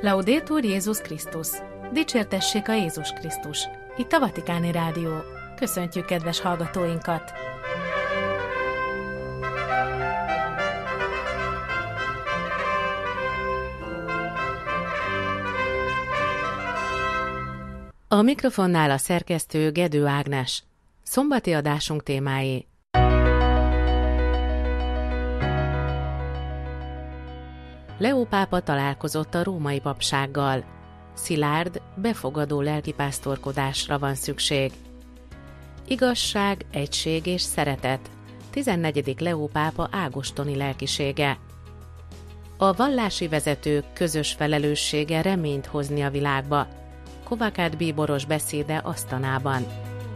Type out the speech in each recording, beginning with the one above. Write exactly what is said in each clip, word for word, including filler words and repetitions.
Laudetur Jézus Krisztus! Dicsértessék a Jézus Krisztus! Itt a Vatikáni Rádió. Köszöntjük kedves hallgatóinkat! A mikrofonnál a szerkesztő Gedő Ágnes. Szombati adásunk témái: Leó pápa találkozott a római papsággal. Szilárd, befogadó lelkipásztorkodásra van szükség. Igazság, egység és szeretet. tizennegyedik Leó pápa ágostoni lelkisége. A vallási vezetők közös felelőssége reményt hozni a világba. Kovákád bíboros beszéde Asztanában.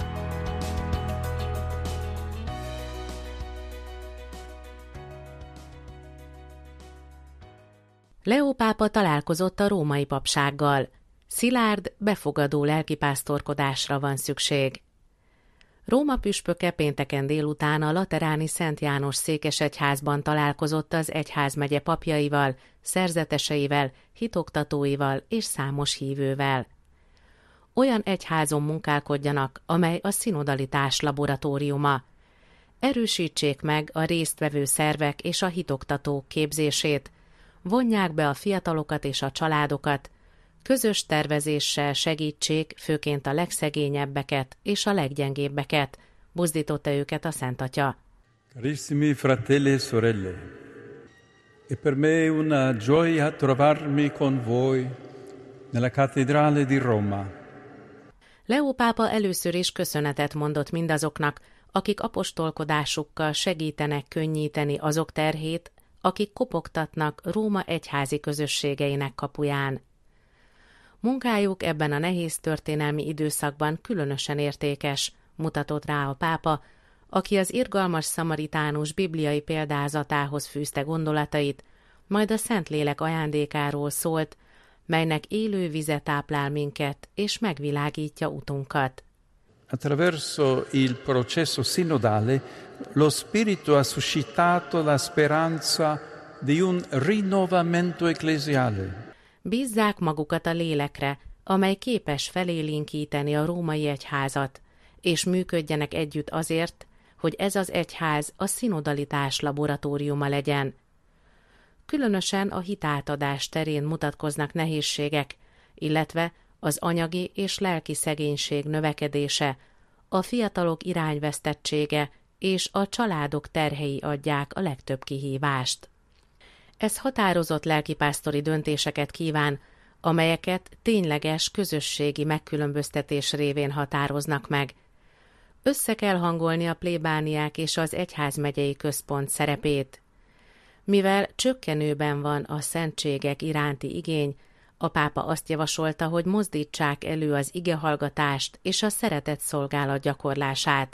Leó pápa találkozott a római papsággal. Szilárd, befogadó lelkipásztorkodásra van szükség. Róma püspöke pénteken délután a lateráni Szent János székesegyházban találkozott az egyházmegye papjaival, szerzeteseivel, hitoktatóival és számos hívővel. Olyan egyházon munkálkodjanak, amely a szinodalitás laboratóriuma. Erősítsék meg a résztvevő szervek és a hitoktatók képzését, vonják be a fiatalokat és a családokat, közös tervezéssel segítsék főként a legszegényebbeket és a leggyengébbeket, buzdította őket a Szent Atya. Carissimi fratelli e sorelle, è per me una gioia trovarmi con voi nella cattedrale di Roma. Leó pápa először is köszönetet mondott mindazoknak, akik apostolkodásukkal segítenek könnyíteni azok terhét, akik kopogtatnak Róma egyházi közösségeinek kapuján. Munkájuk ebben a nehéz történelmi időszakban különösen értékes, mutatott rá a pápa, aki az irgalmas szamaritánus bibliai példázatához fűzte gondolatait, majd a Szentlélek ajándékáról szólt, melynek élő vize táplál minket és megvilágítja utunkat. Attraverso il processo sinodale, lo Spirito ha suscitato la speranza di un rinnovamento ecclesiale. Bízzák magukat a lélekre, amely képes felélénkíteni a római egyházat, és működjenek együtt azért, hogy ez az egyház a szinodalitás laboratóriuma legyen. Különösen a hitátadás terén mutatkoznak nehézségek, illetve az anyagi és lelki szegénység növekedése, a fiatalok irányvesztettsége és a családok terhei adják a legtöbb kihívást. Ez határozott lelkipásztori döntéseket kíván, amelyeket tényleges közösségi megkülönböztetés révén határoznak meg. Össze kell hangolni a plébániák és az egyházmegyei központ szerepét. Mivel csökkenőben van a szentségek iránti igény, a pápa azt javasolta, hogy mozdítsák elő az igehallgatást és a szeretet szolgálat gyakorlását.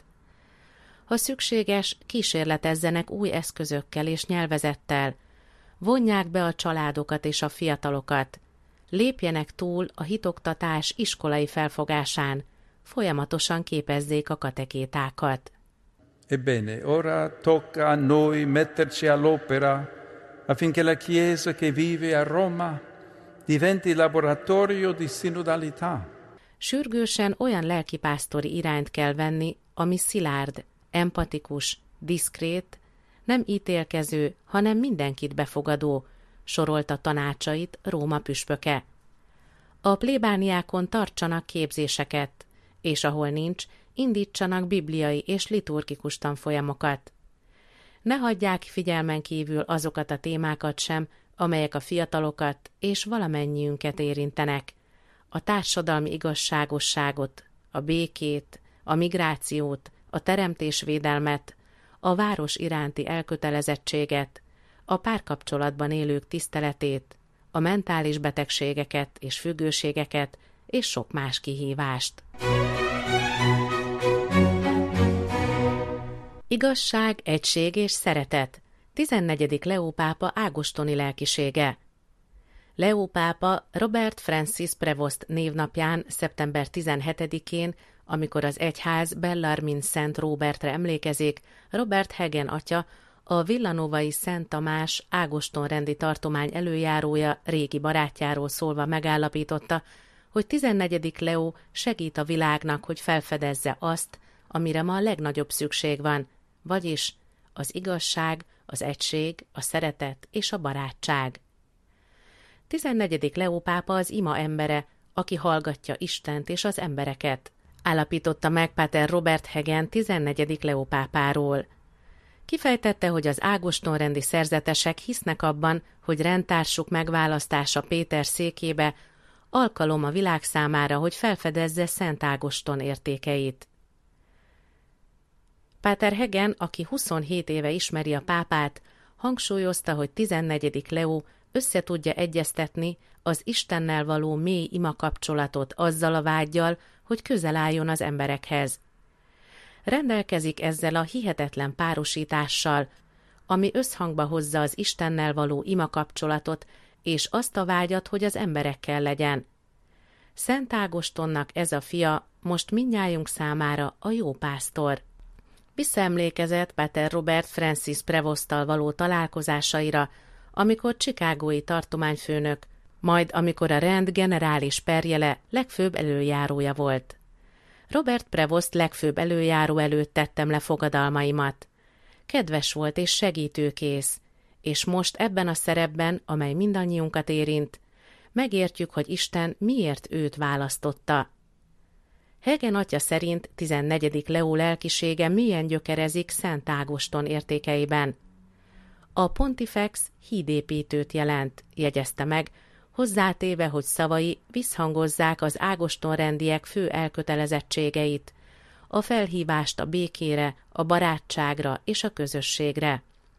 Ha szükséges, kísérletezzenek új eszközökkel és nyelvezettel, vonják be a családokat és a fiatalokat, lépjenek túl a hitoktatás iskolai felfogásán, folyamatosan képezzék a katekétákat. Ebbene, ora tocca a noi metterci all'opera affinché la Chiesa che vive a Roma diventi laboratorio di sinodalità. Sürgősen olyan lelkipásztori irányt kell venni, ami szilárd, empatikus, diszkrét, nem ítélkező, hanem mindenkit befogadó, sorolta tanácsait Róma püspöke. A plébániákon tartsanak képzéseket, és ahol nincs, indítsanak bibliai és liturgikus tanfolyamokat. Ne hagyják figyelmen kívül azokat a témákat sem, amelyek a fiatalokat és valamennyiünket érintenek, a társadalmi igazságosságot, a békét, a migrációt, a teremtésvédelmet, a város iránti elkötelezettséget, a párkapcsolatban élők tiszteletét, a mentális betegségeket és függőségeket, és sok más kihívást. Igazság, egység és szeretet. tizennegyedik Leó pápa ágostoni lelkisége. Leó pápa Robert Francis Prevost névnapján, szeptember tizenhetedikén, amikor az egyház Bellarmine Szent Róbertre emlékezik, Robert Hagen atya, a villanovai Szent Tamás Ágoston-rendi tartomány előjárója régi barátjáról szólva megállapította, hogy tizennegyedik Leó segít a világnak, hogy felfedezze azt, amire ma a legnagyobb szükség van, vagyis az igazság, az egység, a szeretet és a barátság. tizennegyedik Leó pápa az ima embere, aki hallgatja Istent és az embereket, állapította meg Páter Robert Hagen tizennegyedik Leó pápáról. Kifejtette, hogy az Ágoston-rendi szerzetesek hisznek abban, hogy rendtársuk megválasztása Péter székébe alkalom a világ számára, hogy felfedezze Szent Ágoston értékeit. Páter Hagen, aki huszonhét éve ismeri a pápát, hangsúlyozta, hogy tizennegyedik Leó össze tudja egyeztetni az Istennel való mély imakapcsolatot azzal a vággyal, hogy közel álljon az emberekhez. Rendelkezik ezzel a hihetetlen párosítással, ami összhangba hozza az Istennel való imakapcsolatot és azt a vágyat, hogy az emberekkel legyen. Szent Ágostonnak ez a fia most mindnyájunk számára a jó pásztor. Visszaemlékezett Páter Robert Francis Prevosttal való találkozásaira, amikor chicagói tartományfőnök, majd amikor a rend generális perjele legfőbb előjárója volt. Robert Prevost legfőbb előjáró előtt tettem le fogadalmaimat. Kedves volt és segítőkész, és most ebben a szerepben, amely mindannyiunkat érint, megértjük, hogy Isten miért őt választotta. Hagen atya szerint tizennegyedik Leó lelkisége mélyen gyökerezik Szent Ágoston értékeiben. A pontifex hídépítőt jelent, jegyezte meg, hozzátéve, hogy szavai visszhangozzák az Ágoston-rendiek fő elkötelezettségeit, a felhívást a békére, a barátságra és a közösségre.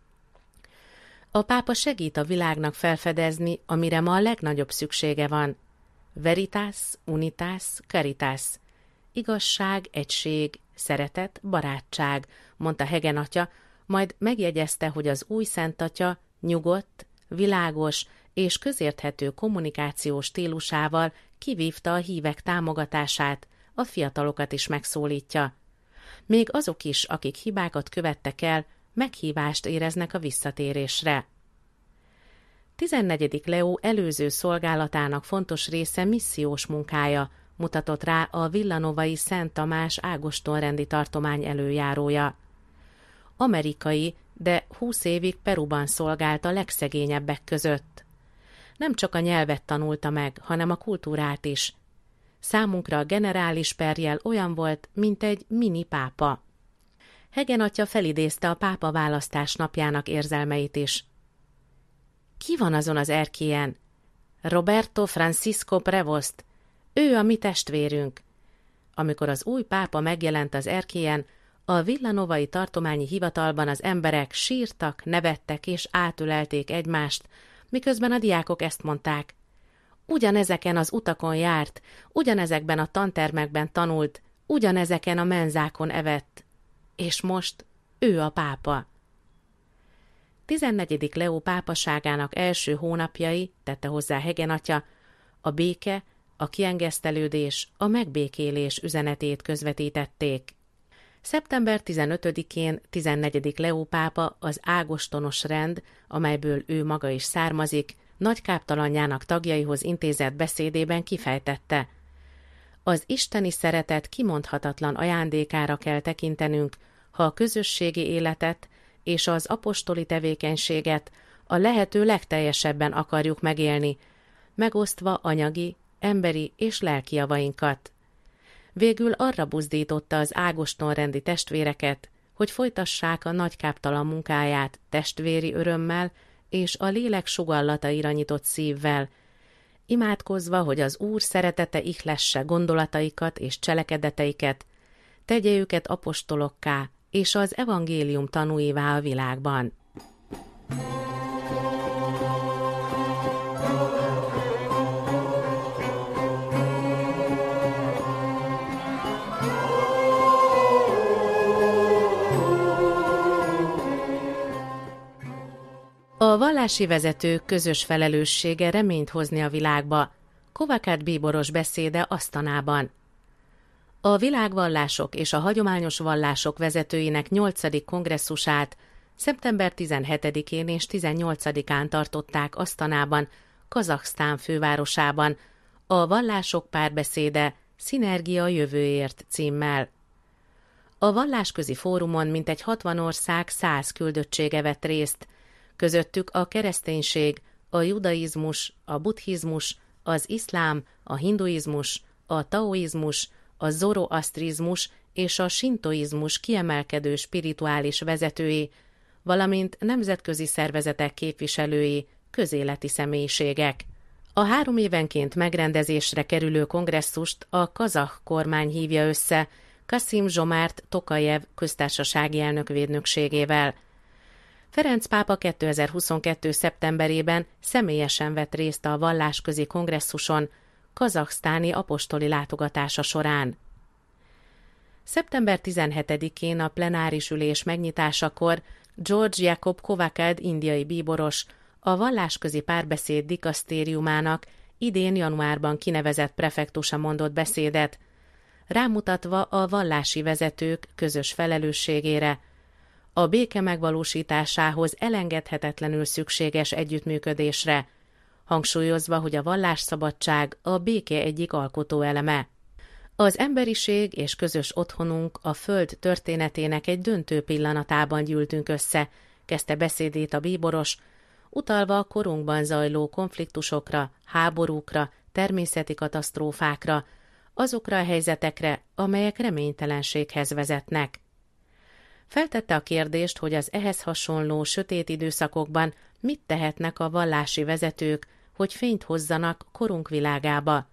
A pápa segít a világnak felfedezni, amire ma a legnagyobb szüksége van. Veritas, unitas, caritas. Igazság, egység, szeretet, barátság, mondta Hagen atya, majd megjegyezte, hogy az új Szent Atya nyugodt, világos és közérthető kommunikációs stílusával kivívta a hívek támogatását, a fiatalokat is megszólítja. Még azok is, akik hibákat követtek el, meghívást éreznek a visszatérésre. tizennegyedik Leó előző szolgálatának fontos része missziós munkája, mutatott rá a villanovai Szent Tamás Ágoston-rendi tartomány előjárója. Amerikai, de húsz évig Peruban szolgált a legszegényebbek között. Nem csak a nyelvet tanulta meg, hanem a kultúrát is. Számunkra a generális perjel olyan volt, mint egy mini pápa. Hagen atya felidézte a pápa választás napjának érzelmeit is. Ki van azon az erkélyen? Roberto Francisco Prevost. Ő a mi testvérünk. Amikor az új pápa megjelent az erkélyen, a villanovai tartományi hivatalban az emberek sírtak, nevettek és átölelték egymást, miközben a diákok ezt mondták. Ugyanezeken az utakon járt, ugyanezekben a tantermekben tanult, ugyanezeken a menzákon evett. És most ő a pápa. tizennegyedik Leó pápaságának első hónapjai, tette hozzá Hagen atya, a béke, a kiengesztelődés, a megbékélés üzenetét közvetítették. szeptember tizenötödikén tizennegyedik Leó pápa az ágostonos rend, amelyből ő maga is származik, nagykáptalanjának tagjaihoz intézett beszédében kifejtette. Az isteni szeretet kimondhatatlan ajándékára kell tekintenünk, ha a közösségi életet és az apostoli tevékenységet a lehető legteljesebben akarjuk megélni, megosztva anyagi, emberi és lelki javainkat. Végül arra buzdította az Ágoston-rendi testvéreket, hogy folytassák a nagykáptalan munkáját testvéri örömmel és a lélek sugallataira nyitott szívvel, imádkozva, hogy az Úr szeretete ihlesse gondolataikat és cselekedeteiket, tegye őket apostolokká és az evangélium tanúivá a világban. A vallási vezetők közös felelőssége reményt hozni a világba, Kovács bíboros beszéde Asztanában. A világvallások és a hagyományos vallások vezetőinek nyolcadik kongresszusát szeptember tizenhetedikén és tizennyolcadikán tartották Asztanában, Kazahsztán fővárosában, a Vallások párbeszéde Szinergia jövőért címmel. A vallásközi fórumon mintegy hatvan ország száz küldöttsége vett részt, közöttük a kereszténység, a judaizmus, a buddhizmus, az iszlám, a hinduizmus, a taoizmus, a zoroasztrizmus és a sintoizmus kiemelkedő spirituális vezetői, valamint nemzetközi szervezetek képviselői, közéleti személyiségek. A három évenként megrendezésre kerülő kongresszust a kazah kormány hívja össze Kasszim-Zsomárt Tokajev köztársasági elnök védnökségével. Ferenc pápa kétezer-huszonkettő. szeptemberében személyesen vett részt a vallásközi kongresszuson kazahsztáni apostoli látogatása során. szeptember tizenhetedikén a plenáris ülés megnyitásakor George Jacob Kovakad indiai bíboros, a vallásközi párbeszéd dikasztériumának idén januárban kinevezett prefektusa mondott beszédet, rámutatva a vallási vezetők közös felelősségére, a béke megvalósításához elengedhetetlenül szükséges együttműködésre, hangsúlyozva, hogy a vallásszabadság a béke egyik alkotóeleme. Az emberiség és közös otthonunk a Föld történetének egy döntő pillanatában gyűltünk össze, kezdte beszédét a bíboros, utalva a korunkban zajló konfliktusokra, háborúkra, természeti katasztrófákra, azokra a helyzetekre, amelyek reménytelenséghez vezetnek. Feltette a kérdést, hogy az ehhez hasonló sötét időszakokban mit tehetnek a vallási vezetők, hogy fényt hozzanak korunk világába.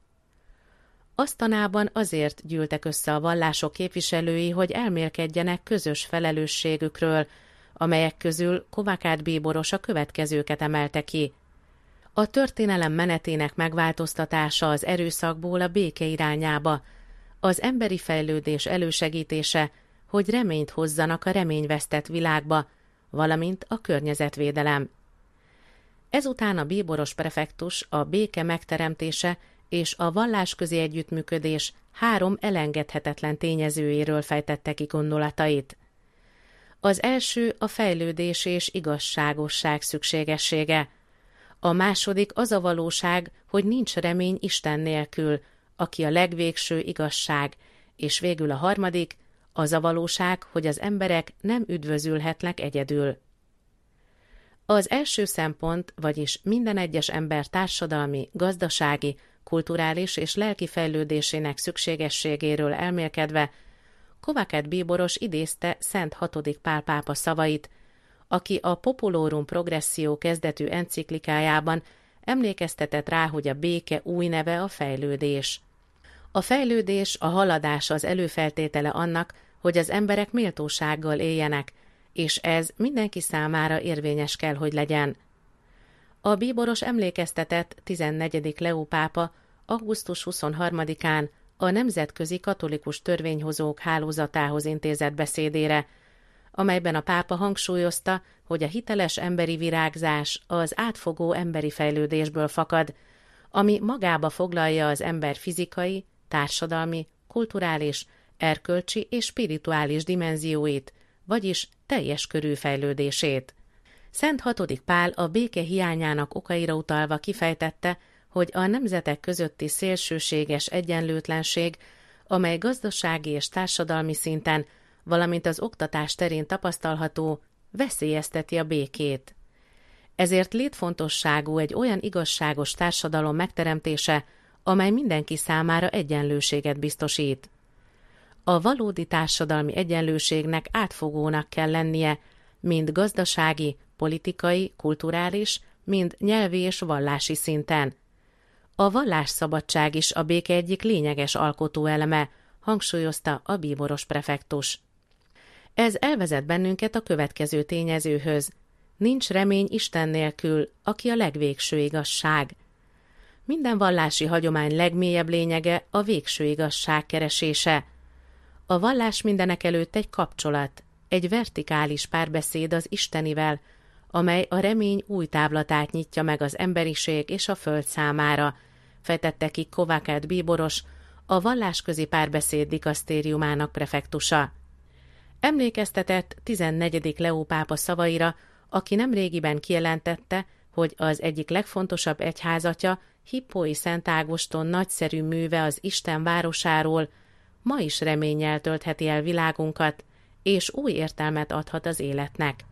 Asztanában azért gyűltek össze a vallások képviselői, hogy elmélkedjenek közös felelősségükről, amelyek közül Kovakad bíboros a következőket emelte ki. A történelem menetének megváltoztatása az erőszakból a béke irányába, az emberi fejlődés elősegítése, hogy reményt hozzanak a reményvesztett világba, valamint a környezetvédelem. Ezután a bíboros prefektus a béke megteremtése és a vallásközi együttműködés három elengedhetetlen tényezőjéről fejtette ki gondolatait. Az első a fejlődés és igazságosság szükségessége. A második az a valóság, hogy nincs remény Isten nélkül, aki a legvégső igazság, és végül a harmadik, az a valóság, hogy az emberek nem üdvözülhetnek egyedül. Az első szempont, vagyis minden egyes ember társadalmi, gazdasági, kulturális és lelki fejlődésének szükségességéről elmélkedve, Kovakad bíboros idézte Szent hatodik Pál pápa szavait, aki a Populorum Progressio kezdetű enciklikájában emlékeztetett rá, hogy a béke új neve a fejlődés. A fejlődés, a haladás az előfeltétele annak, hogy az emberek méltósággal éljenek, és ez mindenki számára érvényes kell, hogy legyen. A bíboros emlékeztetett tizennegyedik Leó pápa augusztus huszonharmadikán a Nemzetközi Katolikus Törvényhozók Hálózatához intézett beszédére, amelyben a pápa hangsúlyozta, hogy a hiteles emberi virágzás az átfogó emberi fejlődésből fakad, ami magába foglalja az ember fizikai, társadalmi, kulturális, erkölcsi és spirituális dimenzióit, vagyis teljes körű fejlődését. Szent hatodik Pál a béke hiányának okaira utalva kifejtette, hogy a nemzetek közötti szélsőséges egyenlőtlenség, amely gazdasági és társadalmi szinten, valamint az oktatás terén tapasztalható, veszélyezteti a békét. Ezért létfontosságú egy olyan igazságos társadalom megteremtése, amely mindenki számára egyenlőséget biztosít. A valódi társadalmi egyenlőségnek átfogónak kell lennie, mind gazdasági, politikai, kulturális, mind nyelvi és vallási szinten. A vallásszabadság is a béke egyik lényeges alkotóeleme, hangsúlyozta a bíboros prefektus. Ez elvezet bennünket a következő tényezőhöz. Nincs remény Isten nélkül, aki a legvégső igazság. Minden vallási hagyomány legmélyebb lényege a végső igazság keresése. A vallás mindenekelőtt egy kapcsolat, egy vertikális párbeszéd az Istenivel, amely a remény új távlatát nyitja meg az emberiség és a föld számára, fejtette ki Kovakad bíboros, a vallásközi párbeszéd dikasztériumának prefektusa. Emlékeztetett tizennegyedik Leó pápa szavaira, aki nemrégiben kijelentette, hogy az egyik legfontosabb egyházatja, Hippói Szent Ágoston nagyszerű műve az Isten városáról ma is reménnyel töltheti el világunkat, és új értelmet adhat az életnek.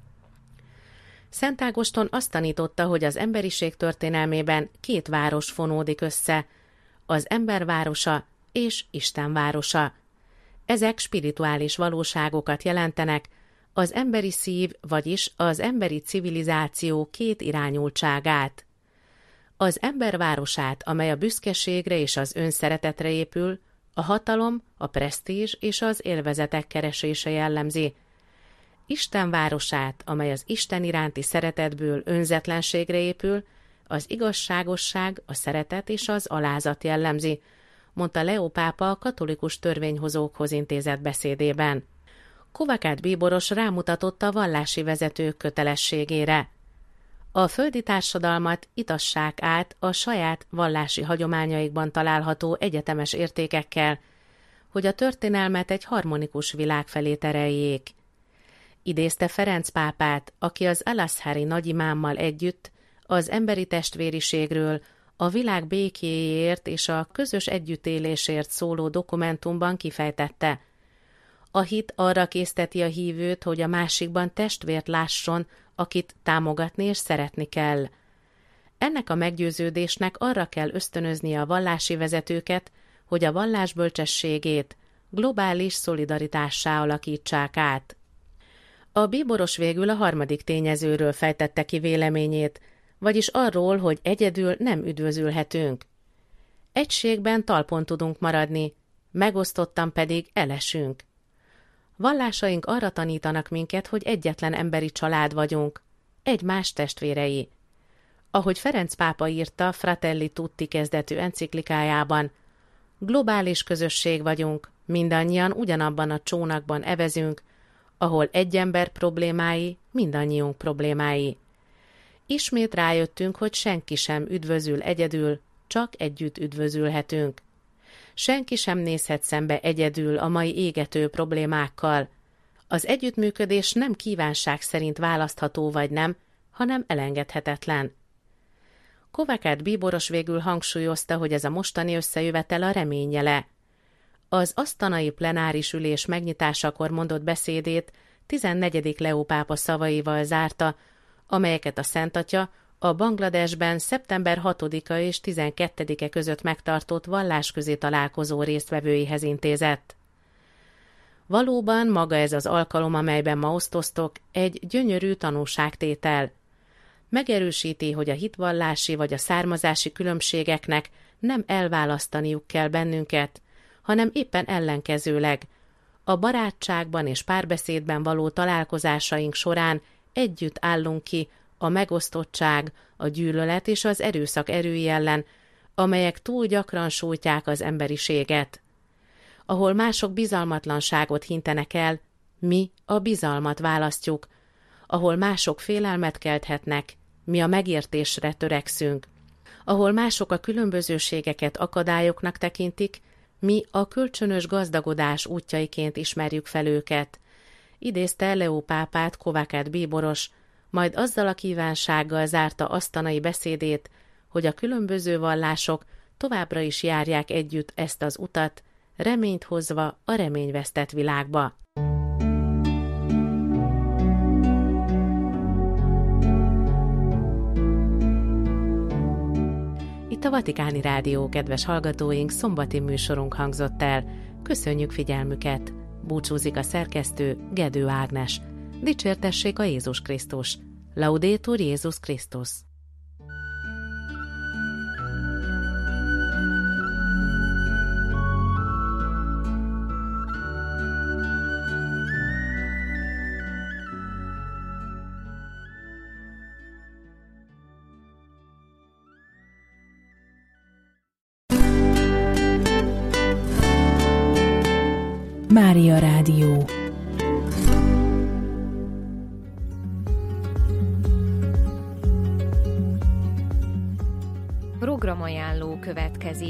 Szent Ágoston azt tanította, hogy az emberiség történelmében két város fonódik össze, az ember városa és Isten városa. Ezek spirituális valóságokat jelentenek, az emberi szív, vagyis az emberi civilizáció két irányultságát. Az ember városát, amely a büszkeségre és az önszeretetre épül, a hatalom, a presztízs és az élvezetek keresése jellemzi. Isten városát, amely az Isten iránti szeretetből önzetlenségre épül, az igazságosság, a szeretet és az alázat jellemzi, mondta Leó pápa a katolikus törvényhozókhoz intézett beszédében. Kovács bíboros rámutatott a vallási vezetők kötelességére. A földi társadalmat itassák át a saját vallási hagyományaikban található egyetemes értékekkel, hogy a történelmet egy harmonikus világ felé tereljék. Idézte Ferenc pápát, aki az Al-Azhari nagyimámmal együtt az emberi testvériségről, a világ békéjéért és a közös együttélésért szóló dokumentumban kifejtette. A hit arra készteti a hívőt, hogy a másikban testvért lásson, akit támogatni és szeretni kell. Ennek a meggyőződésnek arra kell ösztönöznie a vallási vezetőket, hogy a vallás bölcsességét globális szolidaritássá alakítsák át. A bíboros végül a harmadik tényezőről fejtette ki véleményét, vagyis arról, hogy egyedül nem üdvözülhetünk. Egységben talpon tudunk maradni, megosztottan pedig elesünk. Vallásaink arra tanítanak minket, hogy egyetlen emberi család vagyunk, egymás testvérei. Ahogy Ferenc pápa írta Fratelli Tutti kezdetű enciklikájában, globális közösség vagyunk, mindannyian ugyanabban a csónakban evezünk, ahol egy ember problémái mindannyiunk problémái. Ismét rájöttünk, hogy senki sem üdvözül egyedül, csak együtt üdvözülhetünk. Senki sem nézhet szembe egyedül a mai égető problémákkal. Az együttműködés nem kívánság szerint választható vagy nem, hanem elengedhetetlen. Kovács bíboros végül hangsúlyozta, hogy ez a mostani összejövetel a remény jele. Az asztanai plenáris ülés megnyitásakor mondott beszédét tizennegyedik Leó pápa szavaival zárta, amelyeket a Szent Atya a Bangladesben szeptember hatodika és tizenkettedike között megtartott vallásközi találkozó résztvevőihez intézett. Valóban maga ez az alkalom, amelyben ma osztoztok, egy gyönyörű tanúságtétel. Megerősíti, hogy a hitvallási vagy a származási különbségeknek nem elválasztaniuk kell bennünket, hanem éppen ellenkezőleg. A barátságban és párbeszédben való találkozásaink során együtt állunk ki a megosztottság, a gyűlölet és az erőszak erői ellen, amelyek túl gyakran sújtják az emberiséget. Ahol mások bizalmatlanságot hintenek el, mi a bizalmat választjuk. Ahol mások félelmet kelthetnek, mi a megértésre törekszünk. Ahol mások a különbözőségeket akadályoknak tekintik, mi a kölcsönös gazdagodás útjaiként ismerjük fel őket. Idézte Leó pápát Kovács bíboros, majd azzal a kívánsággal zárta asztanai beszédét, hogy a különböző vallások továbbra is járják együtt ezt az utat, reményt hozva a reményvesztett világba. Itt a Vatikáni Rádió, kedves hallgatóink, szombati műsorunk hangzott el. Köszönjük figyelmüket! Búcsúzik a szerkesztő, Gedő Ágnes. Dicsértessék a Jézus Krisztus! Laudetur Jézus Krisztus! Mária Rádió. Programajánló következik.